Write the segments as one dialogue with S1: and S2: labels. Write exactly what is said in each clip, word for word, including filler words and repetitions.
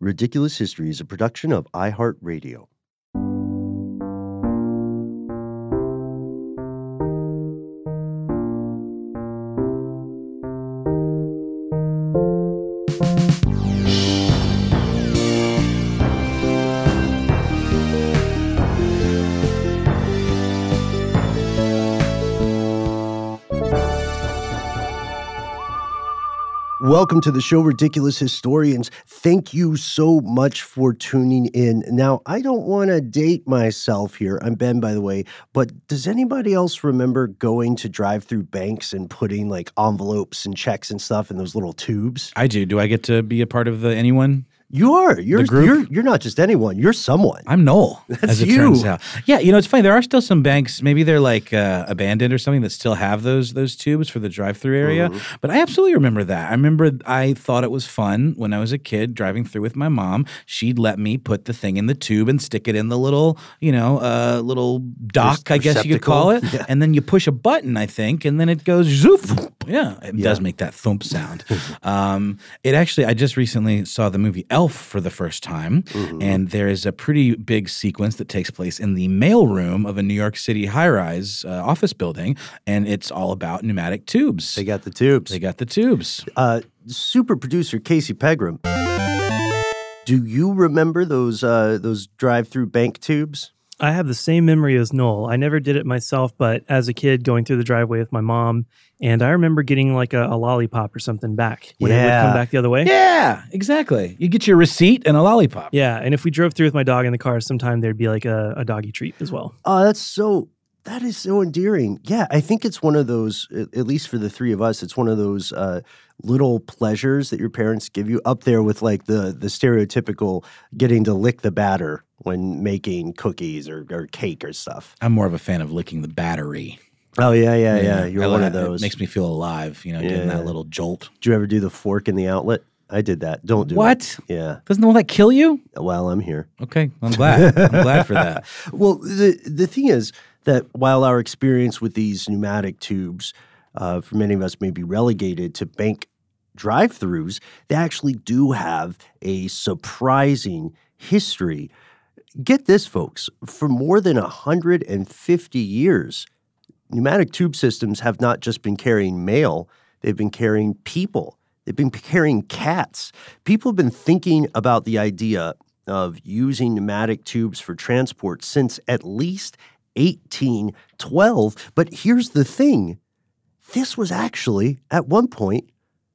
S1: Ridiculous History is a production of iHeartRadio. Welcome to the show, Ridiculous Historians. Thank you so much for tuning in. Now, I don't want to date myself here. I'm Ben, by the way, but does anybody else remember going to drive-through banks and putting like envelopes and checks and stuff in those little tubes?
S2: I do. Do I get to be a part of the anyone?
S1: You are. You're, you're you're not just anyone. You're someone.
S2: I'm Noel,
S1: That's
S2: as it
S1: you.
S2: turns out. Yeah, you know, it's funny. There are still some banks, maybe they're like uh, abandoned or something, that still have those those tubes for the drive-through area. Mm-hmm. But I absolutely remember that. I remember I thought it was fun when I was a kid driving through with my mom. She'd let me put the thing in the tube and stick it in the little, you know, uh, little dock, I guess you could call it. Yeah. And then you push a button, I think, and then it goes zoof. Yeah, it yeah. does make that thump sound. um, it actually, I just recently saw the movie Elf for the first time, mm-hmm. and there is a pretty big sequence that takes place in the mailroom of a New York City high-rise uh, office building, and it's all about pneumatic tubes.
S1: They got the tubes.
S2: They got the tubes.
S1: Uh, super producer Casey Pegram, do you remember those uh, those drive-through bank tubes?
S3: I have the same memory as Noel. I never did it myself, but as a kid going through the driveway with my mom, and I remember getting like a, a lollipop or something back when
S1: yeah.
S3: it would come back the other way.
S2: Yeah, exactly. You get your receipt and a lollipop.
S3: Yeah, and if we drove through with my dog in the car, sometime there'd be like a, a doggy treat as well.
S1: Oh, that's so... That is so endearing. Yeah, I think it's one of those, at least for the three of us, it's one of those uh, little pleasures that your parents give you, up there with like the the stereotypical getting to lick the batter when making cookies or, or cake or stuff.
S2: I'm more of a fan of licking the battery.
S1: Oh, yeah, yeah, yeah. yeah. You're
S2: I,
S1: one
S2: I,
S1: of those.
S2: It makes me feel alive, you know, yeah. getting that little jolt.
S1: Did you ever do the fork in the outlet? I did that. Don't do
S2: what?
S1: it. What? Yeah.
S2: Doesn't all that kill you?
S1: Well, I'm here.
S2: Okay, I'm glad. I'm glad for that.
S1: Well, the the thing is that while our experience with these pneumatic tubes, uh, for many of us, may be relegated to bank drive-throughs, they actually do have a surprising history. Get this, folks. For more than one hundred fifty years, pneumatic tube systems have not just been carrying mail, they've been carrying people. They've been carrying cats. People have been thinking about the idea of using pneumatic tubes for transport since at least eighteen twelve. But here's the thing. This was actually, at one point,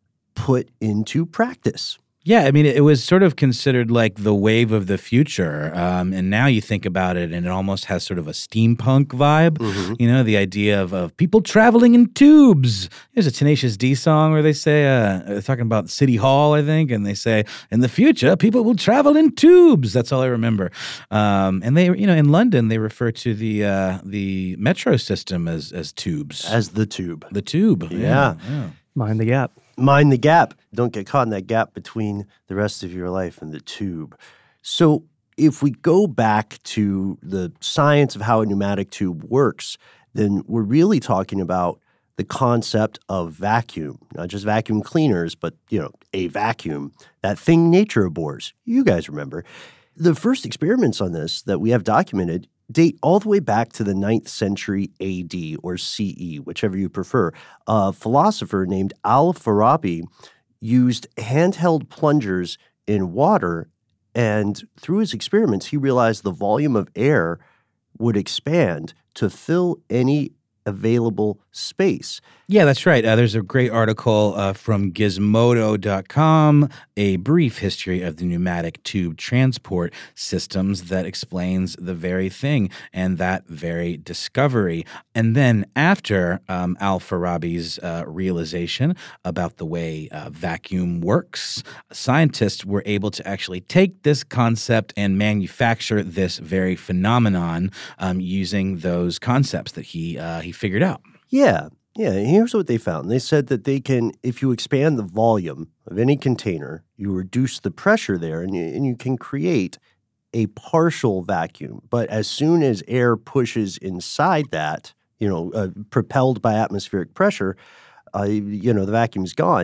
S1: put into practice.
S2: Yeah, I mean, it was sort of considered like the wave of the future. Um, and now you think about it, and it almost has sort of a steampunk vibe. Mm-hmm. You know, the idea of, of people traveling in tubes. There's a Tenacious D song where they say, uh, they're talking about City Hall, I think, and they say, in the future, people will travel in tubes. That's all I remember. Um, and they, you know, in London, they refer to the uh, the metro system as as tubes.
S1: As the tube.
S2: The tube.
S1: Yeah.
S2: yeah. yeah.
S3: Mind the gap.
S1: Mind the gap. Don't get caught in that gap between the rest of your life and the tube. So if we go back to the science of how a pneumatic tube works, then we're really talking about the concept of vacuum, not just vacuum cleaners, but, you know, a vacuum, that thing nature abhors. You guys remember. The first experiments on this that we have documented date all the way back to the ninth century A D or C E, whichever you prefer. A philosopher named Al-Farabi used handheld plungers in water, and through his experiments, he realized the volume of air would expand to fill any available space.
S2: Yeah, that's right. Uh, there's a great article uh, from Gizmodo dot com, A Brief History of the Pneumatic Tube Transport Systems, that explains the very thing and that very discovery. And then after um, Al-Farabi's uh, realization about the way uh, vacuum works, scientists were able to actually take this concept and manufacture this very phenomenon um, using those concepts that he uh, he figured out.
S1: Yeah. Yeah, and here's what they found. They said that they can, if you expand the volume of any container, you reduce the pressure there, and you, and you can create a partial vacuum. But as soon as air pushes inside that, you know, uh, propelled by atmospheric pressure, uh, you know, the vacuum's gone.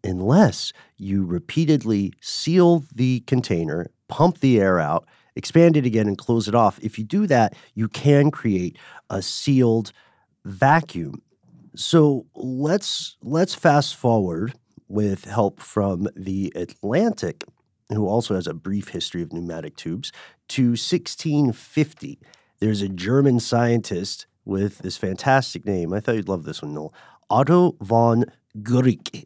S1: unless you repeatedly seal the container, pump the air out, expand it again, and close it off. If you do that, you can create a sealed vacuum. So let's let's fast forward with help from The Atlantic, who also has a brief history of pneumatic tubes, to sixteen fifty. There's a German scientist with this fantastic name. I thought you'd love this one, Noel. Otto von Guericke.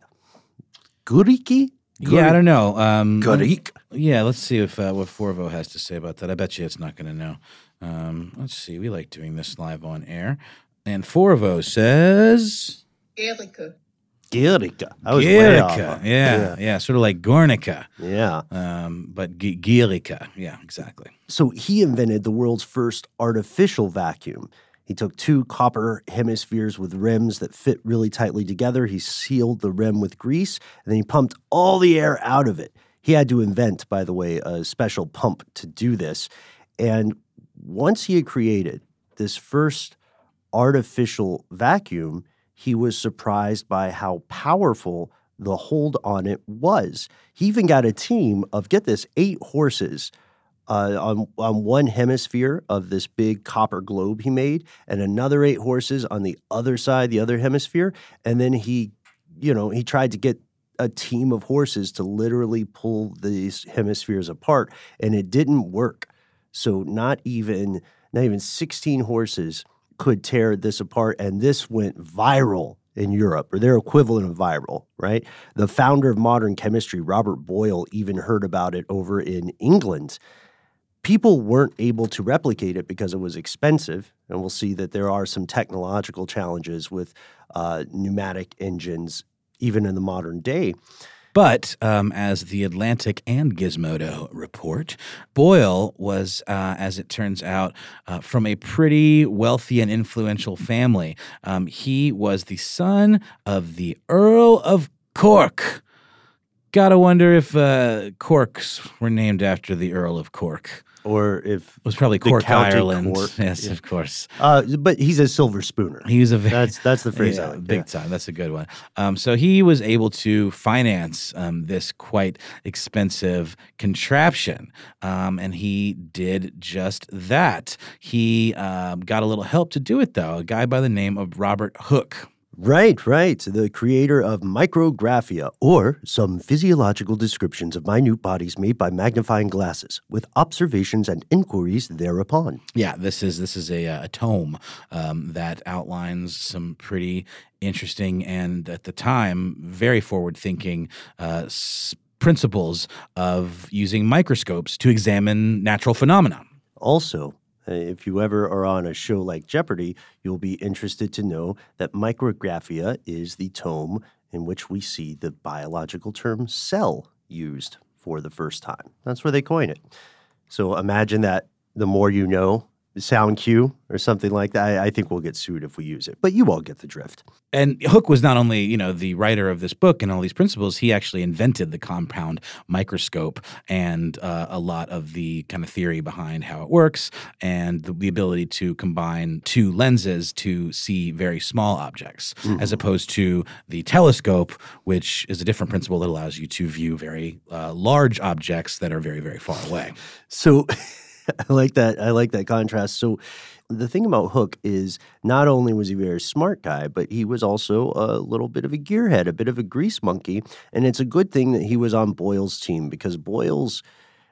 S1: Guericke?
S2: Yeah, I don't know. Um,
S1: Guericke?
S2: Yeah, let's see if uh, what Forvo has to say about that. I bet you it's not going to know. Um, let's see. We like doing this live on air. And Forvo says...
S4: Guericke.
S1: Guericke. I was way off.
S2: Guericke. Yeah, yeah, yeah, sort of like Guernica.
S1: Yeah.
S2: Um, but G- Guericke. Yeah, exactly.
S1: So he invented the world's first artificial vacuum. He took two copper hemispheres with rims that fit really tightly together. He sealed the rim with grease, and then he pumped all the air out of it. He had to invent, by the way, a special pump to do this. And once he had created this first artificial vacuum, he was surprised by how powerful the hold on it was. He even got a team of, get this, eight horses uh, on, on one hemisphere of this big copper globe he made, and another eight horses on the other side, the other hemisphere. And then he, you know, he tried to get a team of horses to literally pull these hemispheres apart, and it didn't work. So not even, not even sixteen horses could tear this apart, and this went viral in Europe, or their equivalent of viral, right? The founder of modern chemistry, Robert Boyle, even heard about it over in England. People weren't able to replicate it because it was expensive, and we'll see that there are some technological challenges with uh, pneumatic engines even in the modern day.
S2: But um, as The Atlantic and Gizmodo report, Boyle was, uh, as it turns out, uh, from a pretty wealthy and influential family. Um, he was the son of the Earl of Cork. Gotta wonder if uh, Corks were named after the Earl of Cork.
S1: Or if
S2: it was probably
S1: the
S2: Cork,
S1: County
S2: Ireland.
S1: Cork.
S2: Yes,
S1: Yeah.
S2: of course.
S1: Uh, but he's a silver spooner.
S2: He was a very,
S1: that's that's the phrase
S2: yeah,
S1: I like.
S2: big
S1: yeah.
S2: time. That's a good one. Um, so he was able to finance um, this quite expensive contraption, um, and he did just that. He um, got a little help to do it, though. A guy by the name of Robert Hooke.
S1: Right, right. The creator of micrographia, or some physiological descriptions of minute bodies made by magnifying glasses, with observations and inquiries thereupon.
S2: Yeah, this is this is a, a tome um, that outlines some pretty interesting and, at the time, very forward-thinking uh, s- principles of using microscopes to examine natural phenomena.
S1: Also, if you ever are on a show like Jeopardy, you'll be interested to know that micrographia is the tome in which we see the biological term cell used for the first time. That's where they coin it. So imagine that the more you know, the sound cue or something like that. I, I think we'll get sued if we use it, but you all get the drift.
S2: And Hooke was not only, you know, the writer of this book and all these principles, he actually invented the compound microscope and uh, a lot of the kind of theory behind how it works and the, the ability to combine two lenses to see very small objects, mm-hmm. as opposed to the telescope, which is a different principle that allows you to view very uh, large objects that are very, very far away.
S1: So I like that. I like that contrast. So the thing about Hooke is not only was he a very smart guy, but he was also a little bit of a gearhead, a bit of a grease monkey. And it's a good thing that he was on Boyle's team, because Boyle's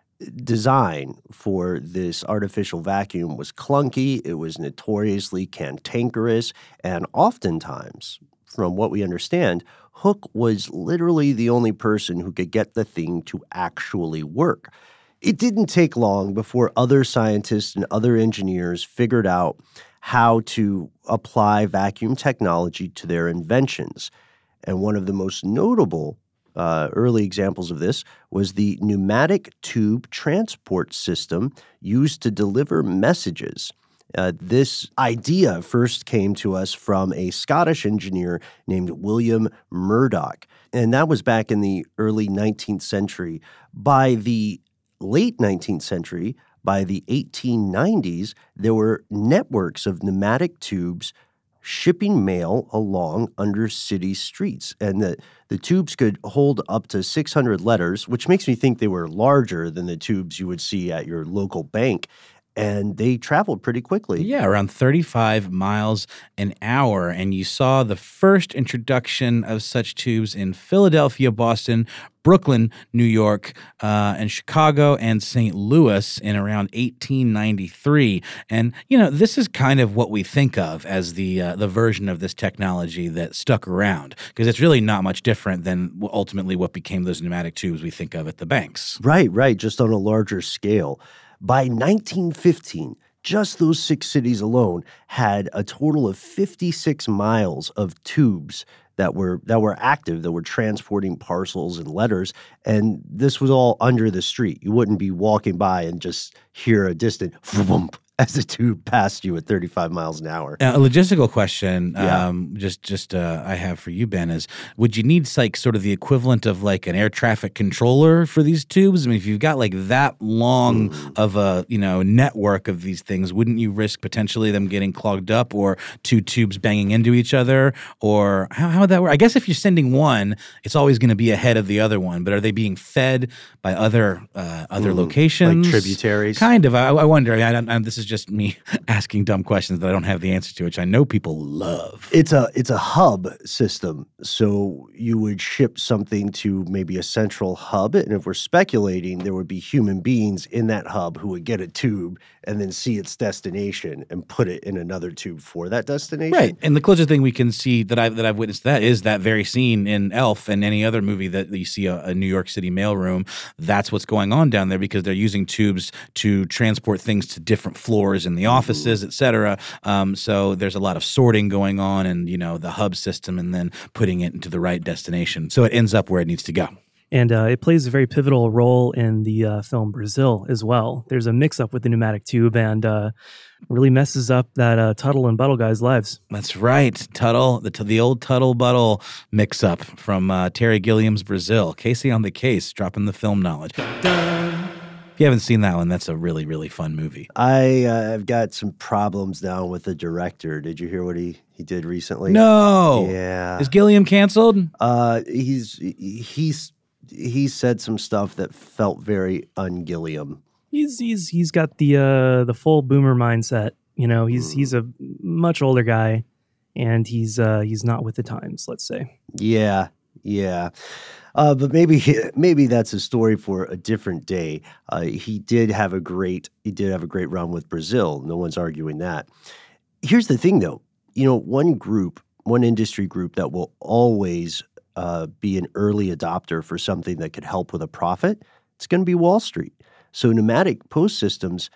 S1: design for this artificial vacuum was clunky. It was notoriously cantankerous. And oftentimes, from what we understand, Hooke was literally the only person who could get the thing to actually work. It didn't take long before other scientists and other engineers figured out how to apply vacuum technology to their inventions. And one of the most notable uh, early examples of this was the pneumatic tube transport system used to deliver messages. Uh, this idea first came to us from a Scottish engineer named William Murdoch, and that was back in the early nineteenth century. By the late nineteenth century, by the eighteen nineties, there were networks of pneumatic tubes shipping mail along under city streets. And the, the tubes could hold up to six hundred letters, which makes me think they were larger than the tubes you would see at your local bank. And they traveled pretty quickly.
S2: Yeah, around thirty-five miles an hour. And you saw the first introduction of such tubes in Philadelphia, Boston, Brooklyn, New York, uh, and Chicago and Saint Louis in around eighteen ninety-three. And, you know, this is kind of what we think of as the uh, the version of this technology that stuck around, because it's really not much different than ultimately what became those pneumatic tubes we think of at the banks.
S1: Right, right, just on a larger scale. By nineteen fifteen, just those six cities alone had a total of fifty-six miles of tubes that were that were active, that were transporting parcels and letters, and this was all under the street. You wouldn't be walking by and just hear a distant vroom as the tube passed you at thirty-five miles an hour.
S2: Now, a logistical question,
S1: Yeah.
S2: um, just just uh, I have for you, Ben, is would you need like sort of the equivalent of like an air traffic controller for these tubes? I mean, if you've got like that long
S1: Mm.
S2: of a you know network of these things, wouldn't you risk potentially them getting clogged up or two tubes banging into each other? Or how, how would that work? I guess if you're sending one, it's always going to be ahead of the other one. But are they being fed by other uh, other
S1: Mm.
S2: locations?
S1: Like tributaries?
S2: Kind of. I, I wonder. I mean, I don't, I, this is just me asking dumb questions that I don't have the answer to, which I know people love.
S1: It's a it's a hub system. So you would ship something to maybe a central hub, and if we're speculating, there would be human beings in that hub who would get a tube and then see its destination and put it in another tube for that destination.
S2: Right. And the closest thing we can see that I've that I've witnessed to that is that very scene in Elf and any other movie that you see a, a New York City mailroom. That's what's going on down there because they're using tubes to transport things to different floors in the offices, et cetera. Um, so there's a lot of sorting going on and, you know, the hub system and then putting it into the right destination. So it ends up where it needs to go.
S3: And uh, it plays a very pivotal role in the uh, film Brazil as well. There's a mix-up with the pneumatic tube and uh, really messes up that uh, Tuttle and Buttle guy's lives.
S2: That's right. Tuttle, the, the old Tuttle-Buttle mix-up from uh, Terry Gilliam's Brazil. Casey on the Case, dropping the film knowledge. If you haven't seen that one, that's a really, really fun movie.
S1: I uh, have got some problems now with the director. Did you hear what he, he did recently?
S2: No.
S1: Yeah.
S2: Is Gilliam canceled?
S1: Uh, he's he's he said some stuff that felt very un-Gilliam.
S3: He's he's he's got the uh, the full boomer mindset. You know, he's he's a much older guy, and he's uh, he's not with the times. Let's say.
S1: Yeah, yeah. Uh, but maybe maybe that's a story for a different day. Uh, he did have a great he did have a great run with Brazil. No one's arguing that. Here's the thing, though. You know, one group, one industry group that will always uh, be an early adopter for something that could help with a profit, it's going to be Wall Street. So pneumatic post systems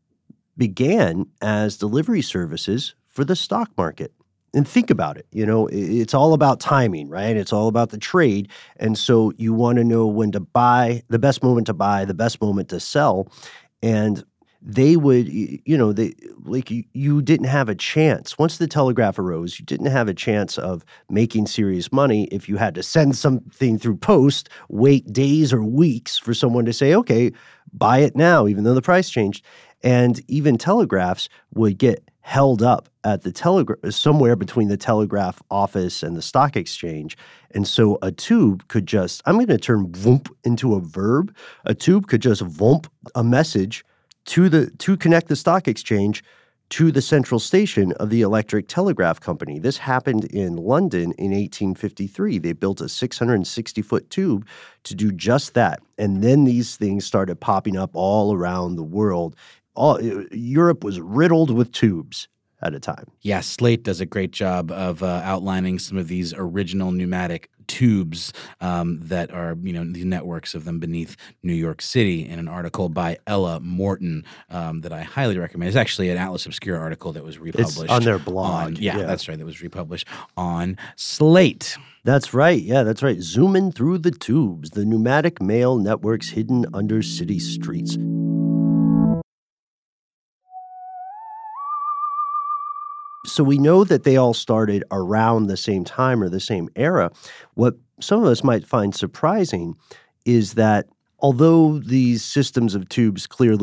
S1: began as delivery services for the stock market. And think about it, you know, it's all about timing, right? It's all about the trade. And so you want to know when to buy, the best moment to buy, the best moment to sell. And they would, you know, they like you, you didn't have a chance. Once the telegraph arose, you didn't have a chance of making serious money if you had to send something through post, wait days or weeks for someone to say, okay, buy it now, even though the price changed. And even telegraphs would get held up at the telegraph, somewhere between the telegraph office and the stock exchange. And so a tube could just, I'm going to turn voomp into a verb. A tube could just voomp a message to the to connect the stock exchange to the central station of the Electric Telegraph Company. This happened in London in eighteen fifty-three. They built a six hundred sixty foot tube to do just that. And then these things started popping up all around the world. All, Europe was riddled with tubes at a time.
S2: Yeah, Slate does a great job of uh, outlining some of these original pneumatic tubes um, that are, you know, the networks of them beneath New York City in an article by Ella Morton um, that I highly recommend. It's actually an Atlas Obscura article that was republished.
S1: It's on their blog.
S2: On, yeah,
S1: yeah,
S2: that's right. That was republished on Slate.
S1: That's right. Yeah, that's right. Zooming through the tubes, the pneumatic mail networks hidden under city streets. So we know that they all started around the same time or the same era. What some of us might find surprising is that although these systems of tubes clearly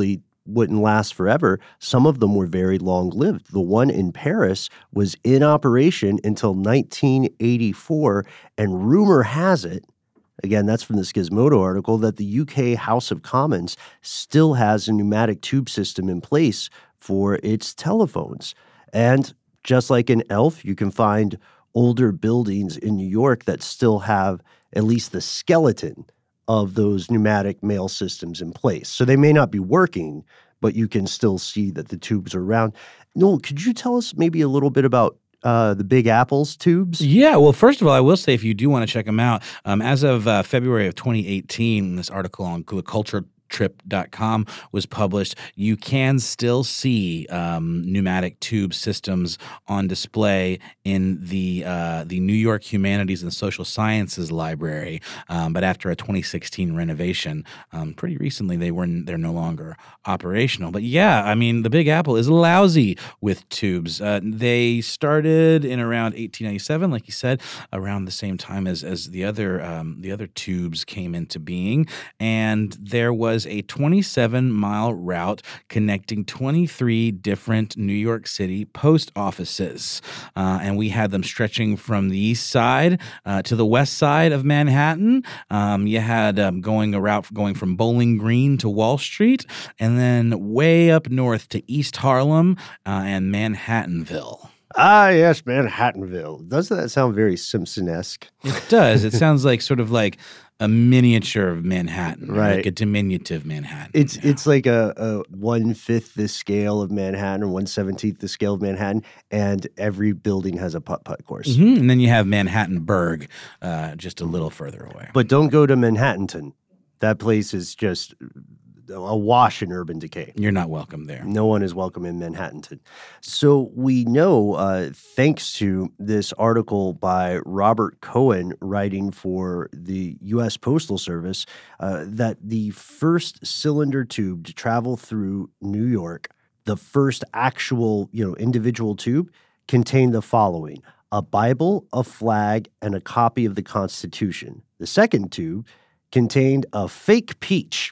S1: wouldn't last forever. Some of them were very long-lived. The one in Paris was in operation until nineteen eighty-four, and rumor has it, again, that's from the Gizmodo article, that the U K House of Commons still has a pneumatic tube system in place for its telephones. And just like in Elf, you can find older buildings in New York that still have at least the skeleton of those pneumatic mail systems in place. So they may not be working, but you can still see that the tubes are around. Noel, could you tell us maybe a little bit about uh, the Big Apple's tubes?
S2: Yeah, well, first of all, I will say if you do want to check them out, um, as of uh, February of twenty eighteen, this article on culture trip dot com was published, you can still see um, pneumatic tube systems on display in the uh, the New York Humanities and Social Sciences Library. Um, but after a twenty sixteen renovation, um, pretty recently they were they're no longer operational. But yeah, I mean the Big Apple is lousy with tubes. Uh, they started in around eighteen ninety-seven, like you said, around the same time as as the other um, the other tubes came into being, and there was a twenty-seven mile route connecting twenty-three different New York City post offices. Uh, and we had them stretching from the east side uh, to the west side of Manhattan. Um, you had um, going a route going from Bowling Green to Wall Street, and then way up north to East Harlem uh, and Manhattanville.
S1: Ah, yes, Manhattanville. Doesn't that sound very Simpson-esque?
S2: It does. It sounds like sort of like a miniature of Manhattan,
S1: right?
S2: Like a diminutive Manhattan.
S1: It's
S2: yeah.
S1: it's like a, a one-fifth the scale of Manhattan, one-seventeenth the scale of Manhattan, and every building has a putt-putt course.
S2: Mm-hmm. And then you have Manhattanburg uh, just a little further away.
S1: But don't go to Manhattanton. That place is just awash in urban decay.
S2: You're not welcome there.
S1: No one is welcome in Manhattanton. So we know, uh, thanks to this article by Robert Cohen writing for the U S Postal Service, uh, that the first cylinder tube to travel through New York, the first actual, you know, individual tube, contained the following: a Bible, a flag, and a copy of the Constitution. The second tube contained a fake peach.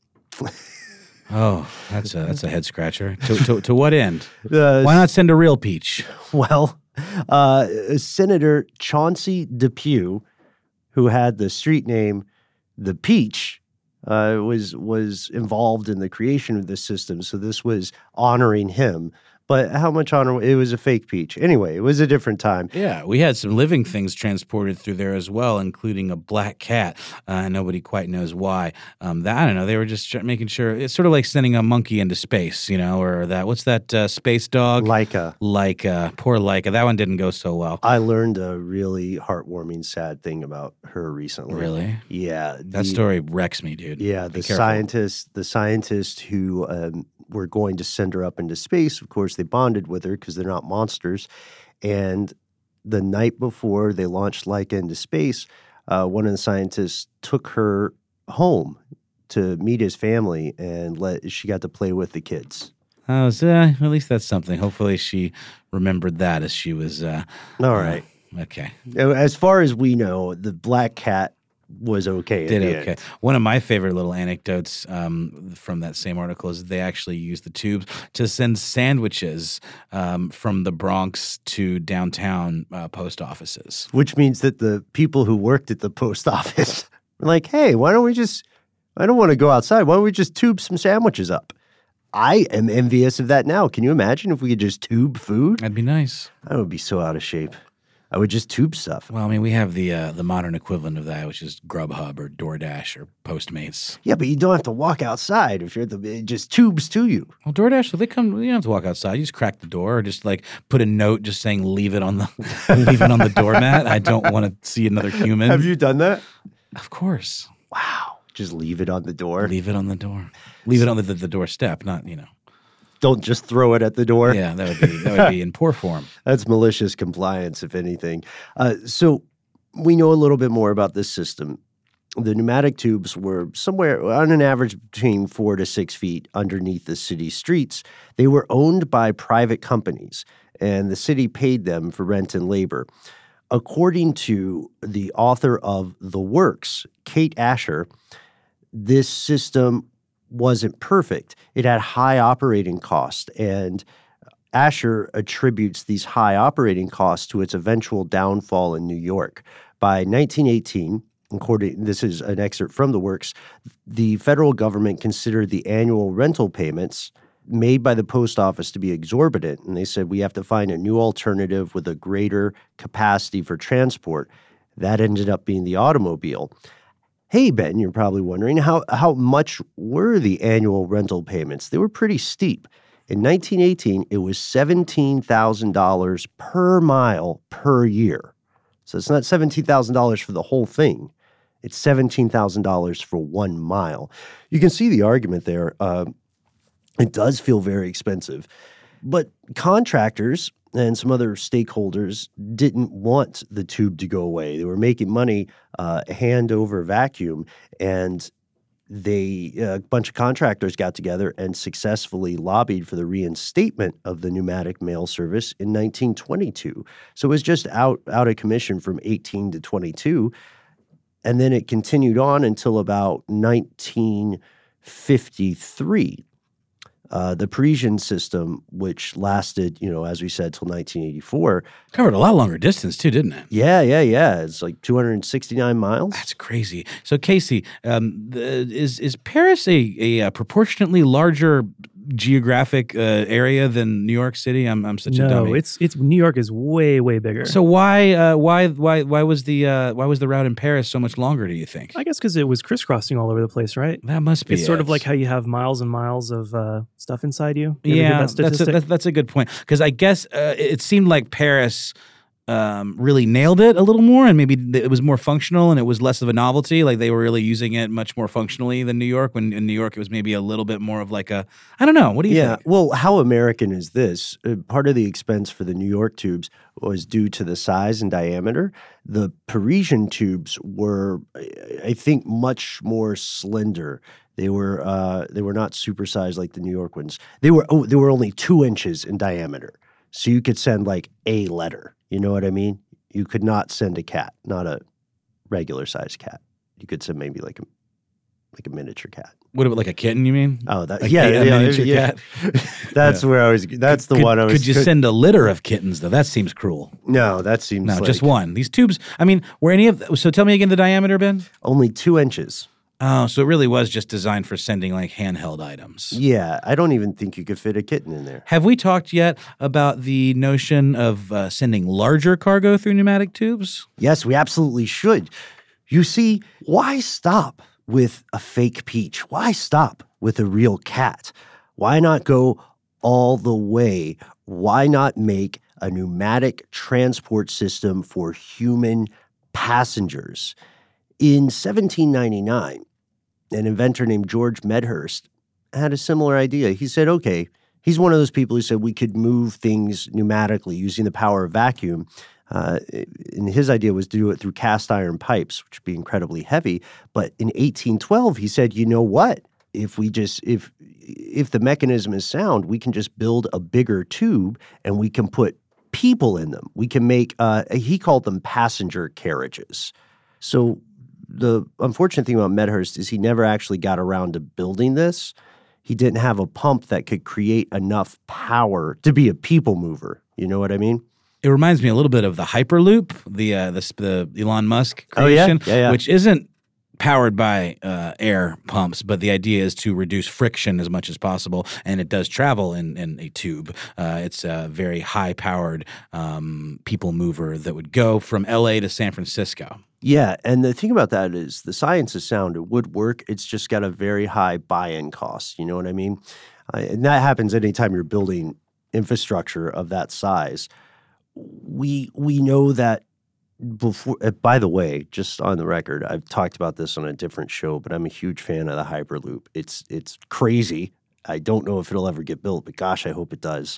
S2: Oh, that's a that's a head scratcher. To, to, to what end?
S1: Uh,
S2: Why not send a real peach?
S1: Well, uh, Senator Chauncey Depew, who had the street name The Peach, uh, was was involved in the creation of this system. So this was honoring him. But how much honor? It was a fake peach. Anyway, it was a different time.
S2: Yeah, we had some living things transported through there as well, including a black cat. Uh, nobody quite knows why. Um, that I don't know. They were just making sure. It's sort of like sending a monkey into space, you know, or that. What's that uh, space dog?
S1: Laika.
S2: Laika. Poor Laika. That one didn't go so well.
S1: I learned a really heartwarming, sad thing about her recently.
S2: Really?
S1: Yeah.
S2: That
S1: the,
S2: story wrecks me, dude.
S1: Yeah,
S2: Be
S1: the
S2: careful.
S1: scientist, the scientist who um, were going to send her up into space. Of course, they bonded with her because they're not monsters. And the night before they launched Laika into space, uh, one of the scientists took her home to meet his family, and let she got to play with the kids.
S2: Oh, so, uh, at least that's something. Hopefully, she remembered that as she was. Uh,
S1: All right.
S2: Uh, okay.
S1: As far as we know, the black cat was okay.
S2: Did
S1: at the
S2: okay.
S1: end.
S2: One of my favorite little anecdotes um, from that same article is they actually used the tubes to send sandwiches um, from the Bronx to downtown uh, post offices.
S1: Which means that the people who worked at the post office were like, hey, why don't we just, I don't want to go outside. Why don't we just tube some sandwiches up? I am envious of that now. Can you imagine if we could just tube food?
S2: That'd be nice.
S1: I would be so out of shape. I would just tube stuff.
S2: Well, I mean, we have the uh, the modern equivalent of that, which is Grubhub or DoorDash or Postmates.
S1: Yeah, but you don't have to walk outside if you're at the, it just tubes to you.
S2: Well, DoorDash, they come. You don't have to walk outside. You just crack the door, or just like put a note, just saying "leave it on the leave it on the doormat." I don't want to see another human.
S1: Have you done that?
S2: Of course.
S1: Wow. Just leave it on the door.
S2: Leave it on the door. Leave it on the, the, the doorstep, not you know.
S1: Don't just throw it at the door.
S2: Yeah, that would be that would be in poor form.
S1: That's malicious compliance, if anything. Uh, so we know a little bit more about this system. The pneumatic tubes were somewhere on an average between four to six feet underneath the city streets. They were owned by private companies, and the city paid them for rent and labor. According to the author of The Works, Kate Asher, this system wasn't perfect. It had high operating costs, and Asher attributes these high operating costs to its eventual downfall in New York. By nineteen eighteen, according, this is an excerpt from the works, the federal government considered the annual rental payments made by the post office to be exorbitant, and they said we have to find a new alternative with a greater capacity for transport. That ended up being the automobile. Hey, Ben, you're probably wondering, how, how much were the annual rental payments? They were pretty steep. In nineteen eighteen, it was seventeen thousand dollars per mile per year. So it's not seventeen thousand dollars for the whole thing. It's seventeen thousand dollars for one mile. You can see the argument there. Uh, it does feel very expensive. But contractors and some other stakeholders didn't want the tube to go away. They were making money uh, hand over vacuum, and they a bunch of contractors got together and successfully lobbied for the reinstatement of the pneumatic mail service in nineteen twenty-two. So it was just out, out of commission from eighteen to twenty-two, and then it continued on until about nineteen fifty-three. Uh, the Parisian system, which lasted, you know, as we said, till nineteen eighty-four.
S2: Covered a lot longer distance too, didn't it?
S1: Yeah, yeah, yeah. It's like two hundred sixty-nine miles.
S2: That's crazy. So, Casey, um, the, is is Paris a, a, a proportionately larger geographic uh, area than New York City? I'm I'm such
S3: no,
S2: a dummy.
S3: No, it's it's New York is way way bigger.
S2: So why uh, why why why was the uh, why was the route in Paris so much longer? Do you think?
S3: I guess because it was crisscrossing all over the place, right?
S2: That must be.
S3: It's
S2: it.
S3: sort of like how you have miles and miles of uh, stuff inside you. you
S2: yeah,
S3: that
S2: that's a, that's, that's a good point. Because I guess uh, it seemed like Paris um, really nailed it a little more, and maybe it was more functional and it was less of a novelty. Like they were really using it much more functionally than New York. When in New York, it was maybe a little bit more of like a, I don't know. What do you
S1: yeah,
S2: think?
S1: Yeah, well, how American is this? Uh, part of the expense for the New York tubes was due to the size and diameter. The Parisian tubes were, I think, much more slender. They were uh, they were not supersized like the New York ones. They were oh, they were only two inches in diameter, so you could send like a letter. You know what I mean? You could not send a cat, not a regular sized cat. You could send maybe like a like a miniature cat.
S2: What about like a kitten? You mean?
S1: Oh, that
S2: like
S1: yeah,
S2: a, a
S1: yeah,
S2: miniature
S1: yeah.
S2: cat.
S1: That's
S2: yeah.
S1: where I was. That's the
S2: could,
S1: one I was.
S2: Could you
S1: could,
S2: send a litter of kittens though? That seems cruel.
S1: No, that seems
S2: no,
S1: like,
S2: just one. These tubes. I mean, were any of? So tell me again the diameter, Ben.
S1: Only two inches.
S2: Oh, so it really was just designed for sending like handheld items.
S1: Yeah, I don't even think you could fit a kitten in there.
S2: Have we talked yet about the notion of uh, sending larger cargo through pneumatic tubes?
S1: Yes, we absolutely should. You see, why stop with a fake peach? Why stop with a real cat? Why not go all the way? Why not make a pneumatic transport system for human passengers? In seventeen ninety-nine, an inventor named George Medhurst had a similar idea. He said, okay, he's one of those people who said we could move things pneumatically using the power of vacuum. Uh, and his idea was to do it through cast iron pipes, which would be incredibly heavy. But in eighteen twelve, he said, you know what? If we just, if, if the mechanism is sound, we can just build a bigger tube and we can put people in them. We can make, uh, he called them passenger carriages. So the unfortunate thing about Medhurst is he never actually got around to building this. He didn't have a pump that could create enough power to be a people mover. You know what I mean?
S2: It reminds me a little bit of the Hyperloop, the uh, the, the Elon Musk creation,
S1: oh, yeah? Yeah, yeah.
S2: which isn't powered by uh, air pumps, but the idea is to reduce friction as much as possible, and it does travel in, in a tube. Uh, it's a very high-powered um, people mover that would go from L A to San Francisco.
S1: Yeah, and the thing about that is the science is sound. It would work. It's just got a very high buy-in cost. You know what I mean? Uh, and that happens anytime you're building infrastructure of that size. We we know that before. Uh, by the way, just on the record, I've talked about this on a different show, but I'm a huge fan of the Hyperloop. It's it's crazy. I don't know if it'll ever get built, but gosh, I hope it does.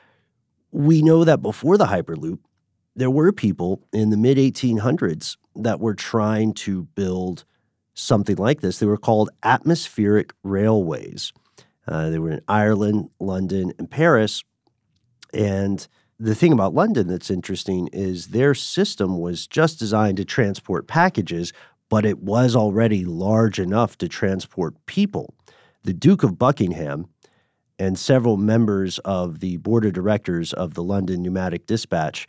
S1: We know that before the Hyperloop, there were people in the mid eighteen hundreds that were trying to build something like this. They were called atmospheric railways. Uh, they were in Ireland, London, and Paris. And the thing about London that's interesting is their system was just designed to transport packages, but it was already large enough to transport people. the Duke of Buckingham and several members of the board of directors of the London Pneumatic Dispatch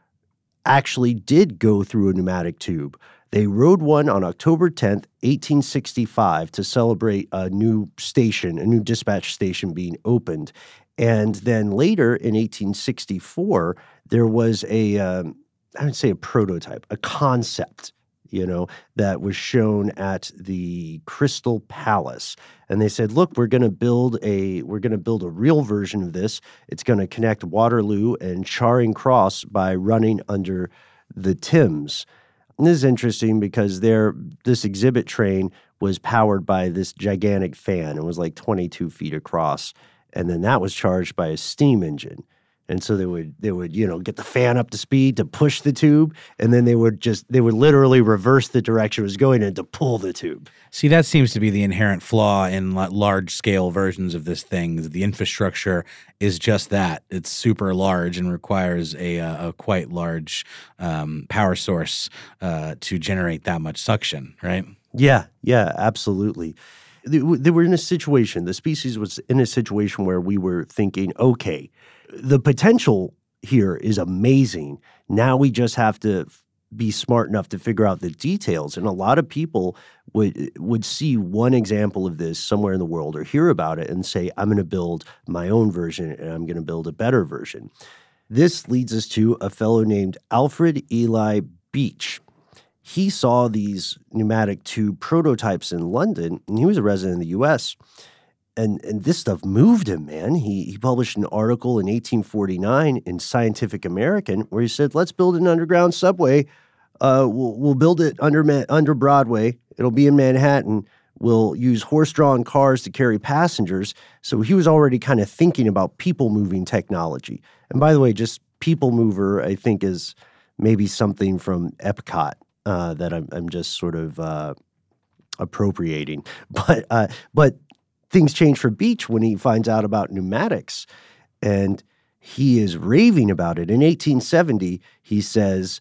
S1: actually did go through a pneumatic tube. They rode one on October tenth, eighteen sixty-five, to celebrate a new station, a new dispatch station being opened. And then later in eighteen sixty-four, there was a, um, I would say a prototype, a concept, you know, that was shown at the Crystal Palace. And they said, look, we're going to build a, we're going to build a real version of this. It's going to connect Waterloo and Charing Cross by running under the Thames. And this is interesting because there, this exhibit train was powered by this gigantic fan. It was like twenty-two feet across. And then that was charged by a steam engine. And so they would, they would, you know, get the fan up to speed to push the tube, and then they would just, they would literally reverse the direction it was going in to pull the tube.
S2: See, that seems to be the inherent flaw in large-scale versions of this thing. The infrastructure is just that. It's super large and requires a, a quite large um, power source uh, to generate that much suction, right?
S1: Yeah, yeah, absolutely. They, they were in a situation, the species was in a situation where we were thinking, okay, the potential here is amazing. Now we just have to be smart enough to figure out the details. And a lot of people would would see one example of this somewhere in the world or hear about it and say, I'm going to build my own version and I'm going to build a better version. This leads us to a fellow named Alfred Ely Beach. He saw these pneumatic tube prototypes in London, and he was a resident in the U S, And and this stuff moved him, man. He he published an article in eighteen forty-nine in Scientific American where he said, let's build an underground subway. Uh, we'll, we'll build it under under Broadway. It'll be in Manhattan. We'll use horse-drawn cars to carry passengers. So he was already kind of thinking about people-moving technology. And by the way, just people mover, I think, is maybe something from Epcot uh, that I'm, I'm just sort of uh, appropriating. But uh, but things change for Beach when he finds out about pneumatics, and he is raving about it. In eighteen seventy, he says,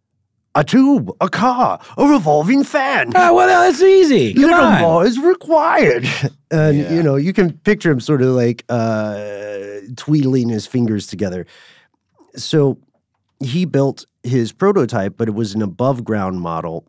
S1: a tube, a car, a revolving fan.
S2: Oh, well, that's easy. Come
S1: Little
S2: on.
S1: more is required. And,
S2: Yeah.
S1: you know, you can picture him sort of like uh, tweedling his fingers together. So he built his prototype, but it was an above-ground model,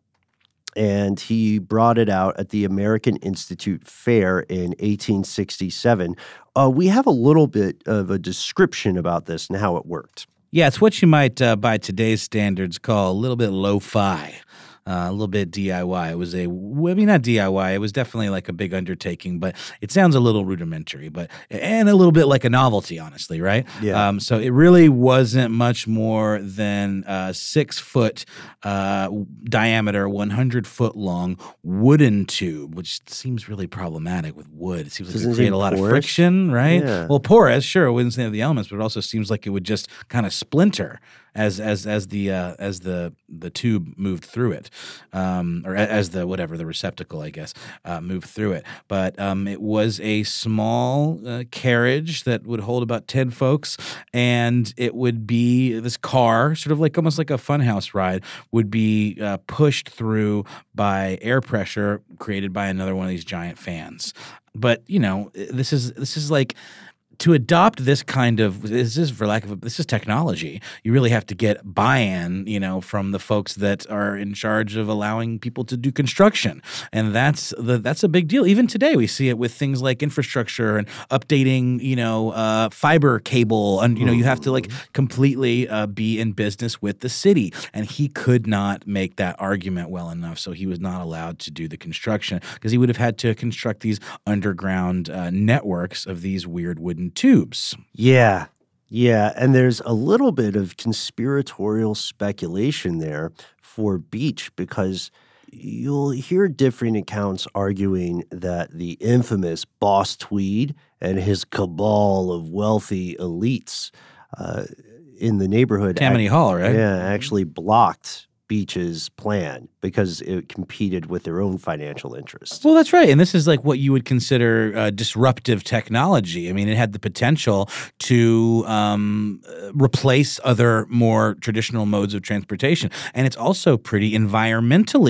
S1: and he brought it out at the American Institute Fair in eighteen sixty-seven. Uh, we have a little bit of a description about this and how it worked.
S2: Yeah, it's what you might, uh, by today's standards, call a little bit lo-fi. Uh, a little bit D I Y. It was a, well, I mean, not D I Y. It was definitely like a big undertaking, but it sounds a little rudimentary, but and a little bit like a novelty, honestly, right?
S1: Yeah.
S2: Um, so it really wasn't much more than a six foot uh, diameter, one hundred foot long wooden tube, which seems really problematic with wood. It seems like it
S1: Doesn't
S2: would create
S1: seem
S2: a lot of
S1: porous?
S2: friction, right?
S1: Yeah.
S2: Well, porous, sure, it wouldn't stand the elements, but it also seems like it would just kind of splinter as as as the uh, as the the tube moved through it, um, or a- as the whatever the receptacle, I guess, uh, moved through it. But um, it was a small uh, carriage that would hold about ten folks, and it would be this car, sort of like almost like a funhouse ride, would be uh, pushed through by air pressure created by another one of these giant fans. But you know, this is this is like. To adopt this kind of this is for lack of a, this is technology. You really have to get buy-in, you know, from the folks that are in charge of allowing people to do construction, and that's the that's a big deal. Even today, we see it with things like infrastructure and updating, you know, uh, fiber cable, and you know, you have to like completely uh, be in business with the city. And he could not make that argument well enough, so he was not allowed to do the construction because he would have had to construct these underground uh, networks of these weird wooden tubes.
S1: Yeah, yeah. And there's a little bit of conspiratorial speculation there for Beach because you'll hear different accounts arguing that the infamous Boss Tweed and his cabal of wealthy elites uh, in the neighborhood
S2: Tammany
S1: act-
S2: Hall, right?
S1: Yeah, actually blocked Beach's plan because it competed with their own financial interests.
S2: Well, that's right. And this is like what you would consider uh, disruptive technology. I mean, it had the potential to um, uh, replace other more traditional modes of transportation. And it's also pretty environmentally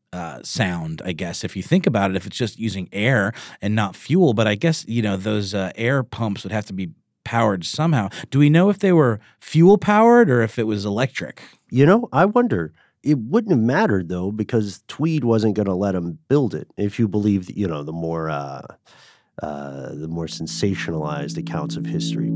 S2: uh, sound, I guess, if you think about it, if it's just using air and not fuel. But I guess, you know, those uh, air pumps would have to be powered somehow. Do we know if they were fuel powered or if it was electric?
S1: You know, I wonder. It wouldn't have mattered, though, because Tweed wasn't going to let him build it. If you believe, you know, the more uh, uh, the more sensationalized accounts of history.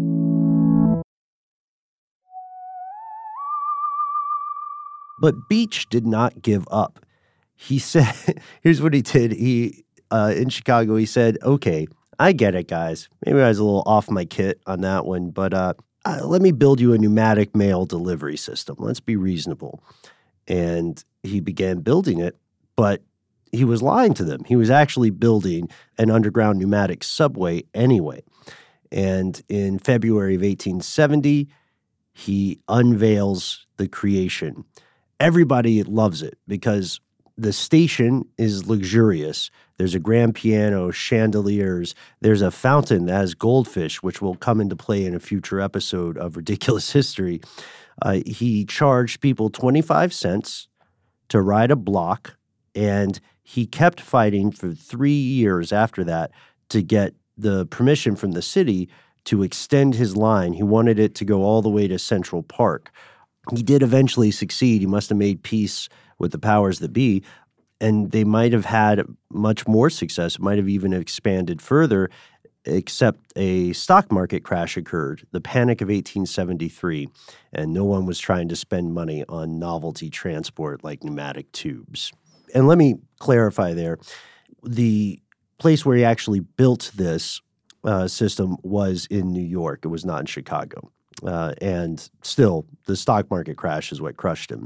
S1: But Beach did not give up. He said, here's what he did. He uh, in Chicago, he said, okay, I get it, guys. Maybe I was a little off my kit on that one, but uh, uh, let me build you a pneumatic mail delivery system. Let's be reasonable. And he began building it, but he was lying to them. He was actually building an underground pneumatic subway anyway. And in February of eighteen seventy, he unveils the creation. Everybody loves it because the station is luxurious. There's a grand piano, chandeliers. There's a fountain that has goldfish, which will come into play in a future episode of Ridiculous History. Uh, he charged people twenty-five cents to ride a block, and he kept fighting for three years after that to get the permission from the city to extend his line. He wanted it to go all the way to Central Park. He did eventually succeed. He must have made peace with the powers that be, and they might have had much more success. It might have even expanded further, except a stock market crash occurred, the Panic of eighteen seventy-three, and no one was trying to spend money on novelty transport like pneumatic tubes. And let me clarify there, the place where he actually built this uh, system was in New York. It was not in Chicago. Uh, and still, the stock market crash is what crushed him.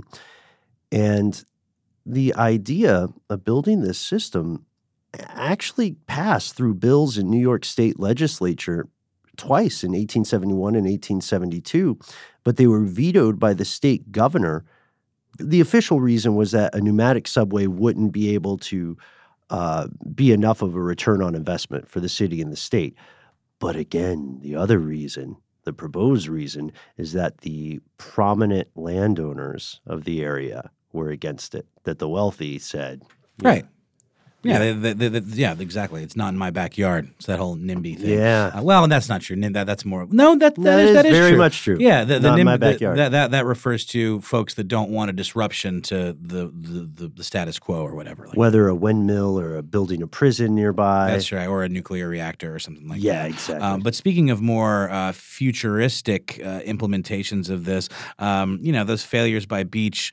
S1: And the idea of building this system actually passed through bills in New York State legislature twice, in eighteen seventy-one and eighteen seventy-two, but they were vetoed by the state governor. The official reason was that a pneumatic subway wouldn't be able to uh, be enough of a return on investment for the city and the state. But again, the other reason, the proposed reason, is that the prominent landowners of the area were against it, that the wealthy said,
S2: right. Yeah, yeah. They, they, they, yeah, exactly. It's not in my backyard. It's that whole NIMBY thing.
S1: Yeah.
S2: Uh, well, that's not true. That, that's more. No, that, that,
S1: that
S2: is,
S1: is
S2: that is
S1: very
S2: true.
S1: much true.
S2: Yeah, the, the
S1: not
S2: NIMBY,
S1: in my backyard.
S2: The, that, that that refers to folks that don't want a disruption to the the, the, the status quo or whatever. Like
S1: Whether a windmill or a building a prison nearby.
S2: That's right, or a nuclear reactor or something like
S1: yeah,
S2: that.
S1: Yeah, exactly.
S2: Um, but speaking of more uh, futuristic uh, implementations of this, um, you know, those failures by Beach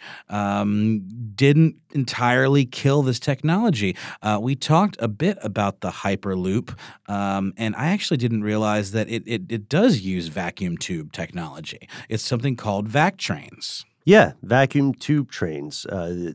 S2: um, didn't entirely kill this technology. Uh, we talked a bit about the Hyperloop, um, and I actually didn't realize that it, it it does use vacuum tube technology. It's something called vac trains.
S1: Yeah, vacuum tube trains. Uh,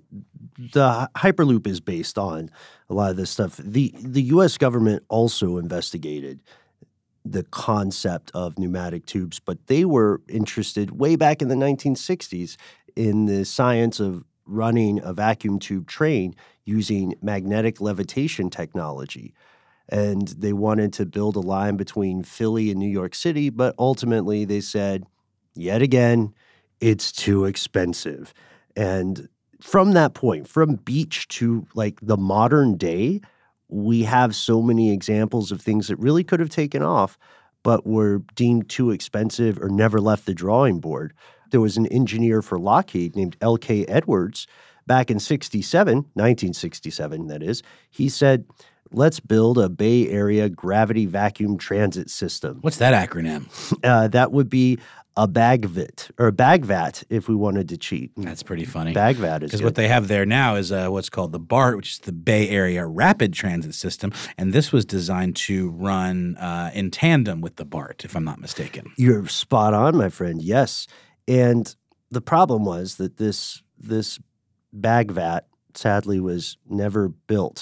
S1: the Hyperloop is based on a lot of this stuff. The the U S government also investigated the concept of pneumatic tubes, but they were interested way back in the nineteen sixties in the science of running a vacuum tube train using magnetic levitation technology. And they wanted to build a line between Philly and New York City, but ultimately they said, yet again, it's too expensive. And from that point, from Beach to like the modern day, we have so many examples of things that really could have taken off, but were deemed too expensive or never left the drawing board. There was an engineer for Lockheed named L K Edwards back in sixty-seven, nineteen sixty-seven, that is. He said, let's build a Bay Area gravity vacuum transit system.
S2: What's that acronym?
S1: Uh, that would be a BAGVAT, or a BAGVAT if we wanted to cheat.
S2: That's pretty funny.
S1: BAGVAT is
S2: Because
S1: good.
S2: what they have there now is uh, what's called the BART, which is the Bay Area Rapid Transit System, and this was designed to run uh, in tandem with the BART, if I'm not mistaken.
S1: You're spot on, my friend, yes. And the problem was that this this BAGVAT, sadly, was never built.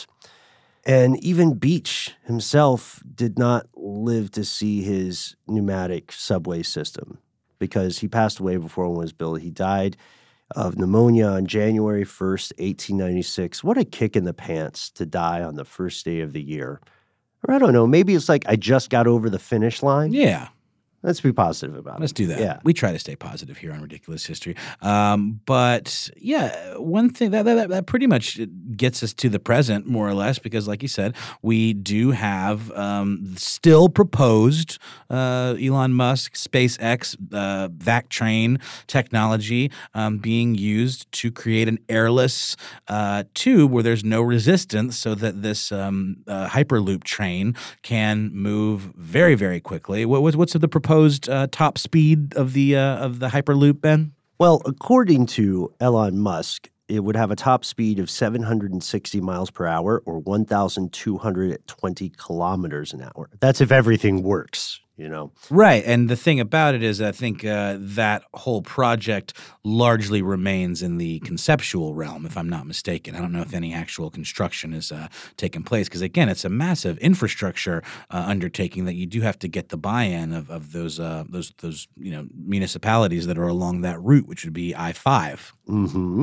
S1: And even Beach himself did not live to see his pneumatic subway system because he passed away before one was built. He died of pneumonia on January first, eighteen ninety-six. What a kick in the pants to die on the first day of the year. Or I don't know, maybe it's like I just got over the finish line.
S2: Yeah.
S1: Let's be positive about it.
S2: Let's do that.
S1: Yeah.
S2: We try to stay positive here on Ridiculous History. Um, but yeah, one thing that, that that pretty much gets us to the present, more or less, because like you said, we do have um, still proposed uh, Elon Musk, SpaceX, uh, vac train technology um, being used to create an airless uh, tube where there's no resistance, so that this um, uh, Hyperloop train can move very, very quickly. What, what's what's the proposed uh, top speed of the uh, of the Hyperloop, Ben?
S1: Well, according to Elon Musk, it would have a top speed of seven hundred sixty miles per hour or one thousand two hundred twenty kilometers an hour. That's if everything works, you know.
S2: Right. And the thing about it is I think uh, that whole project largely remains in the conceptual realm, if I'm not mistaken. I don't know if any actual construction is uh, taking place because, again, it's a massive infrastructure uh, undertaking that you do have to get the buy-in of, of those, uh, those, those you know, municipalities that are along that route, which would be I five.
S1: Mm-hmm.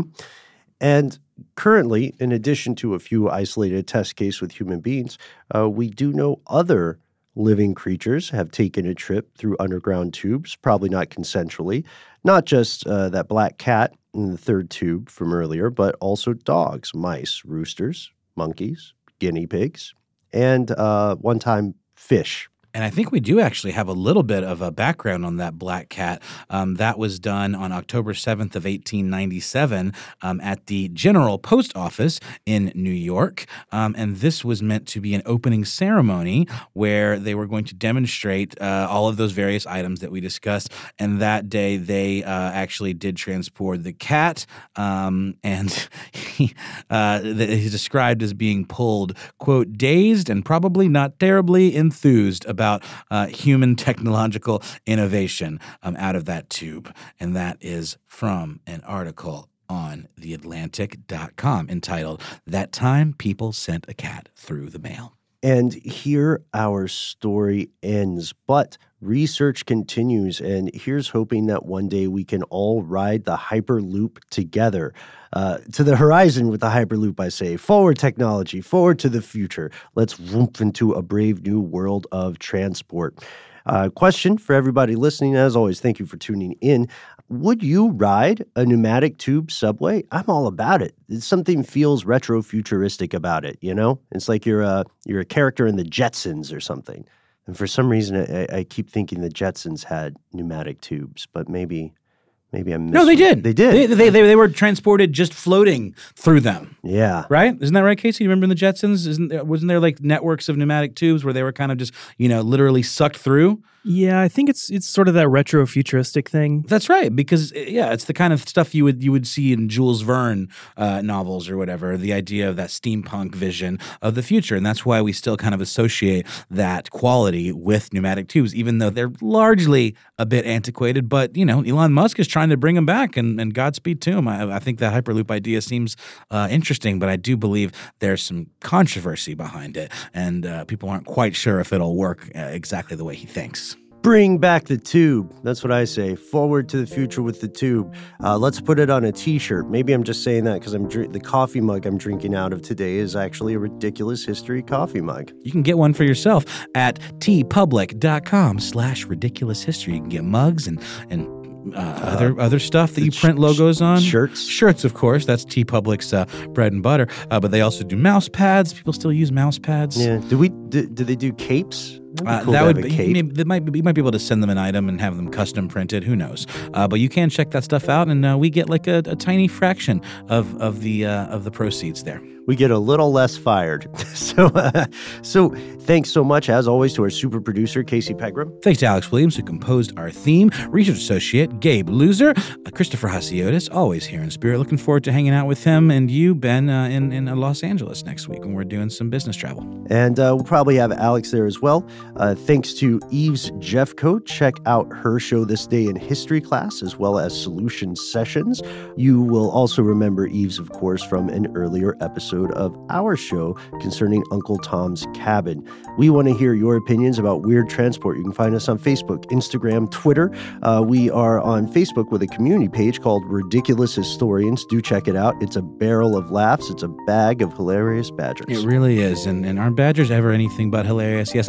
S1: And currently, in addition to a few isolated test cases with human beings, uh, we do know other living creatures have taken a trip through underground tubes, probably not consensually. Not just uh, that black cat in the third tube from earlier, but also dogs, mice, roosters, monkeys, guinea pigs, and uh, one time fish.
S2: And I think we do actually have a little bit of a background on that black cat. Um, that was done on October seventh of eighteen ninety-seven um, at the General Post Office in New York. Um, and this was meant to be an opening ceremony where they were going to demonstrate uh, all of those various items that we discussed. And that day they uh, actually did transport the cat. Um, and he, uh, he's described as being pulled, quote, dazed and probably not terribly enthused about about uh, human technological innovation um, out of that tube. And that is from an article on the atlantic dot com entitled, That Time People Sent a Cat Through the Mail.
S1: And here our story ends, but research continues, and here's hoping that one day we can all ride the Hyperloop together. Uh, to the horizon with the Hyperloop, I say. Forward technology, forward to the future. Let's whoop into a brave new world of transport. Uh, question for everybody listening, as always, thank you for tuning in. Would you ride a pneumatic tube subway? I'm all about it. It's something feels retro-futuristic about it, you know? It's like you're a, you're a character in the Jetsons or something. And for some reason, I, I keep thinking the Jetsons had pneumatic tubes, but maybe... Maybe I'm missing.
S2: No, they did.
S1: They did.
S2: They, they, they, they were transported just floating through them.
S1: Yeah.
S2: Right? Isn't that right, Casey? You remember in the Jetsons? Isn't there, wasn't there like networks of pneumatic tubes where they were kind of just, you know, literally sucked through?
S3: Yeah, I think it's it's sort of that retro futuristic thing.
S2: That's right, because yeah, it's the kind of stuff you would you would see in Jules Verne uh, novels or whatever. The idea of that steampunk vision of the future, and that's why we still kind of associate that quality with pneumatic tubes, even though they're largely a bit antiquated. But you know, Elon Musk is trying to bring them back, and, and Godspeed to him. I, I think that Hyperloop idea seems uh, interesting, but I do believe there's some controversy behind it, and uh, people aren't quite sure if it'll work uh, exactly the way he thinks.
S1: Bring back the tube. That's what I say. Forward to the future with the tube. Uh, let's put it on a T-shirt. Maybe I'm just saying that because I'm dr- the coffee mug I'm drinking out of today is actually a Ridiculous History coffee mug.
S2: You can get one for yourself at tpublic.com slash ridiculous history. You can get mugs and and uh, uh, other other stuff that you print logos on.
S1: Shirts.
S2: Shirts, of course. That's TeePublic's uh, bread and butter. Uh, but they also do mouse pads. People still use mouse pads.
S1: Yeah. Do we? Do, do they do capes?
S2: Uh,
S1: cool
S2: that
S1: to
S2: would
S1: have a
S2: be,
S1: cape.
S2: you, may, they might, you might be able to send them an item and have them custom printed. Who knows? Uh, but you can check that stuff out, and uh, we get like a, a tiny fraction of of the uh, of the proceeds there.
S1: We get a little less fired. so, uh, so thanks so much, as always, to our super producer, Casey Pegram.
S2: Thanks to Alex Williams, who composed our theme. Research associate, Gabe Loser. Uh, Christopher Hasiotis, always here in spirit. Looking forward to hanging out with him and you, Ben, uh, in, in uh, Los Angeles next week when we're doing some business travel.
S1: And uh, we'll probably have Alex there as well. Uh, thanks to Eves Jeffcoat. Check out her show This Day in History class, as well as Solution Sessions. You will also remember Eves, of course, from an earlier episode of our show concerning Uncle Tom's Cabin. We want to hear your opinions about weird transport. You can find us on Facebook, Instagram, Twitter. Uh, we are on Facebook with a community page called Ridiculous Historians. Do check it out. It's a barrel of laughs. It's a bag of hilarious badgers.
S2: It really is. And, and aren't badgers ever anything but hilarious? Yes, I think they are.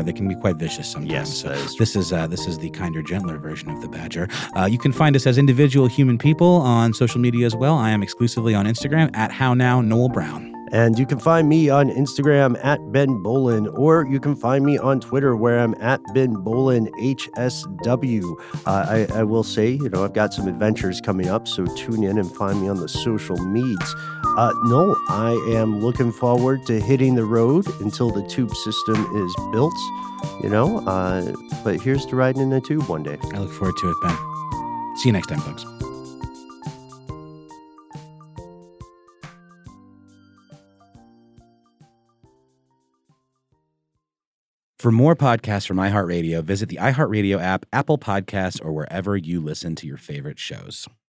S2: are. They can be quite vicious sometimes.
S1: Yes,
S2: so
S1: that is true.
S2: this is uh, this is the kinder, gentler version of the badger. Uh, you can find us as individual human people on social media as well. I am exclusively on Instagram at HowNowNoelBrown.
S1: And you can find me on Instagram at Ben Bolin, or you can find me on Twitter where I'm at Ben Bolin H S W. Uh, I, I will say, you know, I've got some adventures coming up, so tune in and find me on the social medias. Uh, no, I am looking forward to hitting the road until the tube system is built, you know, uh, but here's to riding in a tube one day.
S2: I look forward to it, Ben. See you next time, folks. For more podcasts from iHeartRadio, visit the iHeartRadio app, Apple Podcasts, or wherever you listen to your favorite shows.